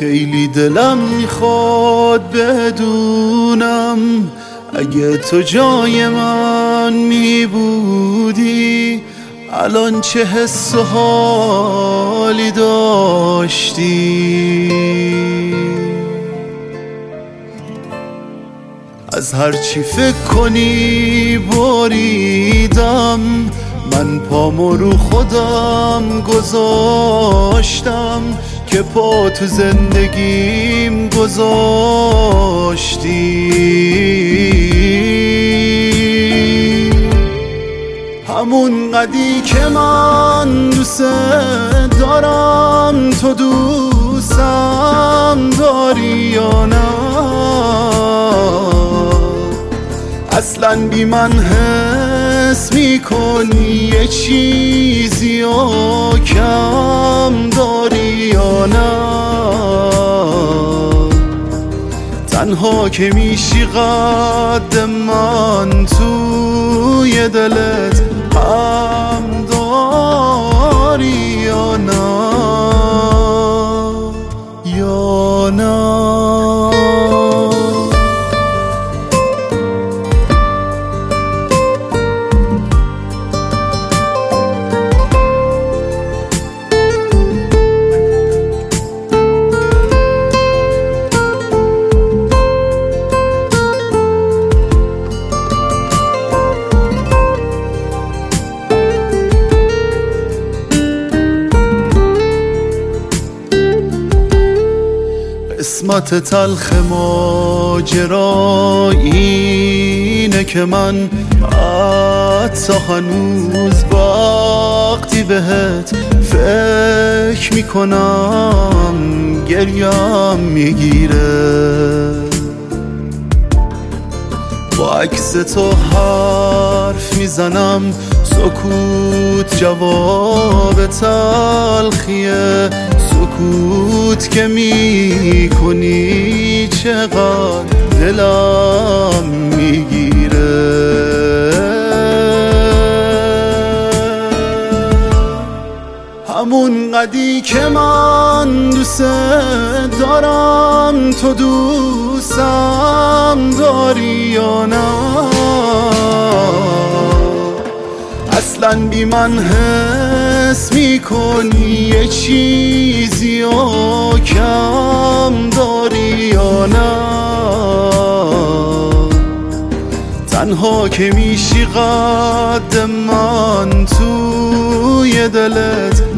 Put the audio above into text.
خیلی دلم میخواد بدونم اگه تو جای من میبودی الان چه حس و حالی داشتی. از هرچی فکر کنی بریدم، من پامو رو خودم گذاشتم که پا تو زندگیم گذاشتی. همون قدی که من دوست دارم تو دوستم داری یا نه؟ اصلا بی من حس میکنی یه چیزی و کم داری یا نه؟ تنها که میشی قد من توی دلت هم داری یا نه؟ یا نه؟ قسمت تلخ ماجرا اینه که من حتی هنوز وقتی بهت فکر میکنم گریم میگیره. با عکس تو حرف میزنم، سکوت جواب تلخیه، سکوت که میکنی چقدر دلم میگیره. همون قدی که من دوست دارم تو دوستم داری یا نه؟ اصلا بی من حس میکنی یه چیزی و کم داری یا نه؟ تنها که میشی قد من توی دلت